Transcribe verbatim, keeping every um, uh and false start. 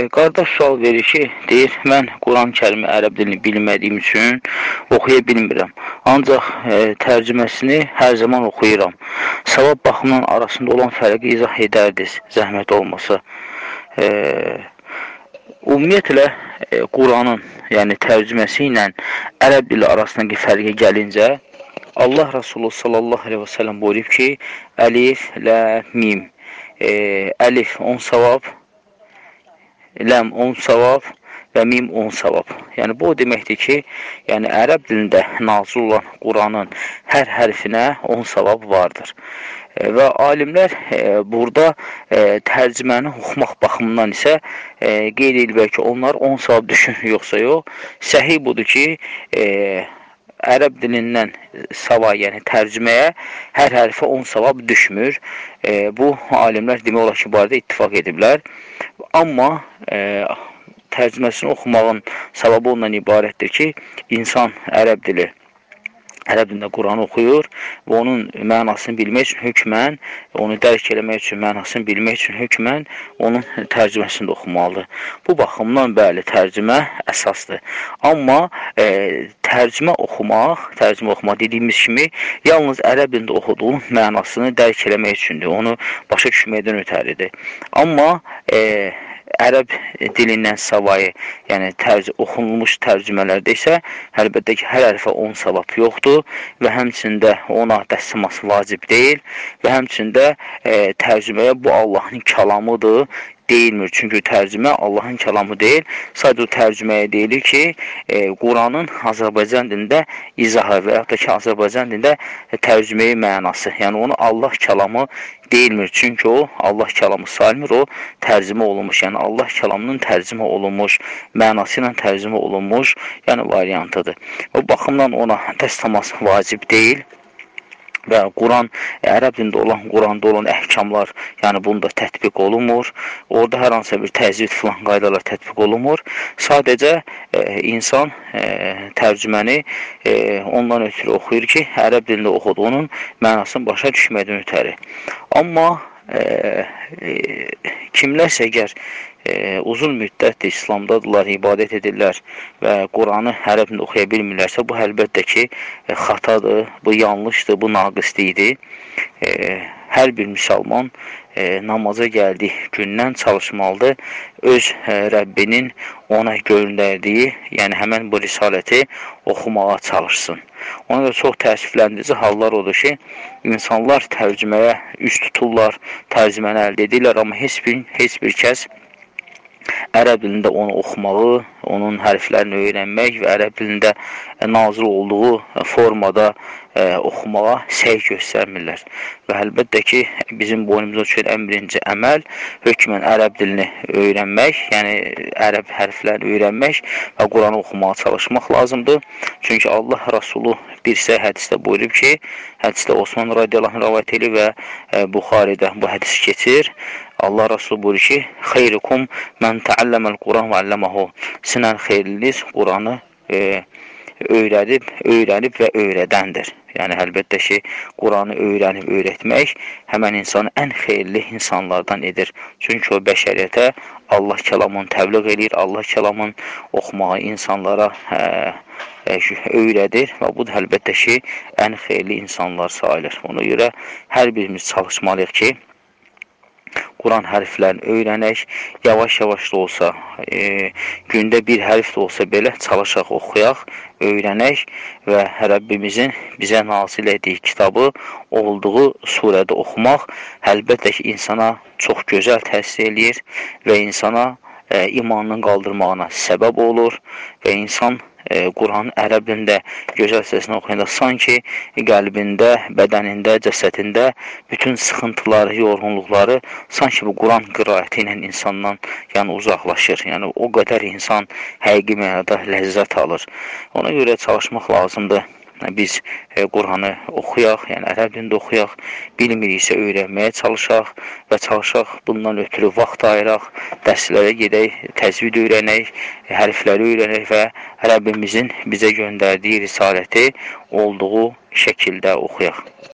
Qardaş sual verir ki, deyir, mən Quran-ı Kərimi ərəb dilini bilmədiyim üçün oxuya bilmirəm. Ancaq e, tərcüməsini hər zaman oxuyuram. Savab baxımından arasında olan fərqi izah edərdiniz, zəhmət olmasa. E, ümumiyyətlə, e, Quranın, yəni tərcüməsi ilə ərəb dili arasındakı fərqə gəlincə, Allah Rasulü sallallahu aleyhi və səlləm buyurub ki, əlif, lə, mim. E, əlif on savab, ləm on savab və mim on savab. Yəni, bu o deməkdir ki, yəni, ərəb dilində nazil olan Quranın hər hərfinə on savab vardır. E, və alimlər e, burada e, tərcüməni oxumaq baxımından isə e, qeyd edilmək ki, onlar on savab düşür, yoxsa yox. Səhih budur ki, e, ərəb dilindən savay, yəni tərcüməyə hər hərfə on savab düşmür. E, bu, alimlər demək olar ki, barədə ittifaq ediblər. Amma e, tərcüməsini oxumağın savabı ondan ibarətdir ki, insan ərəb dili, ərəb dilində Quranı oxuyur və onun mənasını bilmək üçün hökmən, onu dərk eləmək üçün, mənasını bilmək üçün hökmən onun tərcüməsini də oxumalıdır. Bu baxımdan bəli, tərcümə əsasdır. Amma e, tərcümə oxumaq, tərcümə oxumaq dediyimiz kimi, yalnız ərəb dilində oxuduğun mənasını dərk eləmək üçündür, onu başa düşməkdən ötəridir. Amma e, ərəb dilindən savayı, yəni tərc oxunulmuş tərcümələrdə isə əlbəttə ki, hər hərfə on savab yoxdur və həmçində ona dəstəması vacib deyil və həmçində e, tərcüməyə bu Allahın kəlamıdır deyilmir. Çünki tərcümə Allahın kəlamı deyil. Sadəcə o tərcüməyə deyilir ki, e, Quranın Azərbaycan dilində izahı və yaxud da ki, Azərbaycan dilində tərcüməyi mənası. Yəni, onu Allah kəlamı deyilmir. Çünki o, Allah kəlamı sayılmır, o tərcümə olunmuş. Yəni, Allah kəlamının tərcümə olunmuş, mənası ilə tərcümə olunmuş, yəni variantıdır. O baxımdan ona dəstəması vacib deyil. Və Quran, ərəb dilində olan, Quranda olan əhkamlar, yəni bunda tətbiq olunmur. Orada hər hansısa bir təzvid filan qaydalar tətbiq olunmur. Sadəcə e, insan e, tərcüməni e, ondan ötürü oxuyur ki, ərəb dilində oxuduğunun mənasını başa düşməkdən ötəri. Amma e, e, kimlərsə əgər E, uzun müddətdir İslamdadırlar, ibadət edirlər və Quranı ərəb dilində oxuya bilmirlərsə, bu əlbəttə ki, e, xatadır, bu yanlışdır, bu naqislikdir. E, hər bir müsəlman e, namaza gəldiyi gündən çalışmalıdır, öz e, Rəbbinin ona göndərdiyi, yəni həmən bu risaləti oxumağa çalışsın. Ona da çox təəssüfləndirici hallar odur ki, insanlar tərcüməyə üst tuturlar, tərcüməni əldə edirlər, amma heç bir, heç bir kəs ərəb dilində onu oxumağı, onun hərflərini öyrənmək və ərəb dilində nazil olduğu formada e, oxumağa səy göstərmirlər. Və əlbəttə ki, bizim boynumuza düşən ən birinci əməl hökmən ərəb dilini öyrənmək, yəni ərəb hərflərini öyrənmək və Quranı oxumağa çalışmaq lazımdır. Çünki Allah Rasulü bir isə hədisdə buyurub ki, hədisdə Osman radiyallahu anh rəvayət edir və e, Buxaridə bu hədis keçir. Allah Rasulü buyurur ki, xeyrikum mən təəlləməl Quran və əlləməhu. Sinən xeyirliniz Quranı e, öyrədib, öyrənib və öyrədəndir. Yəni, əlbəttə ki, Quranı öyrənib, öyrətmək həmən insanı ən xeyirli insanlardan edir. Çünki o bəşəriyyətə Allah kəlamını təbliğ edir, Allah kəlamını oxumağı insanlara e, e, öyrədir və bu da əlbəttə ki, ən xeyirli insanlar sayılır. Ona görə hər birimiz çalışmalıyıq ki, Quran hərflərini öyrənək, yavaş-yavaş da olsa, e, gündə bir hərf də olsa belə çalışaq, oxuyaq, öyrənək və Rəbbimizin bizə nazil etdiyi kitabı olduğu surədə oxumaq əlbəttə ki, insana çox gözəl təsir eləyir və insana e, imanının qaldırmağına səbəb olur və insan e, Quranın ərəb dilində gözəl səsini oxuyanda sanki qəlbində, bədənində, cəsədində bütün sıxıntıları, yorğunluqları sanki bu Quran qiraəti ilə insandan yəni, uzaqlaşır. Yəni, o qədər insan həqiqi mənada ləzzət alır. Ona görə çalışmaq lazımdır. Biz e, Quranı oxuyaq, yəni ərəb dilində oxuyaq, bilmiriksə öyrənməyə çalışaq və çalışaq bundan ötürü vaxt ayıraq, dərslərə gedək, təzvid öyrənək, hərfləri öyrənək və Rəbbimizin bizə göndərdiyi risaləti olduğu şəkildə oxuyaq.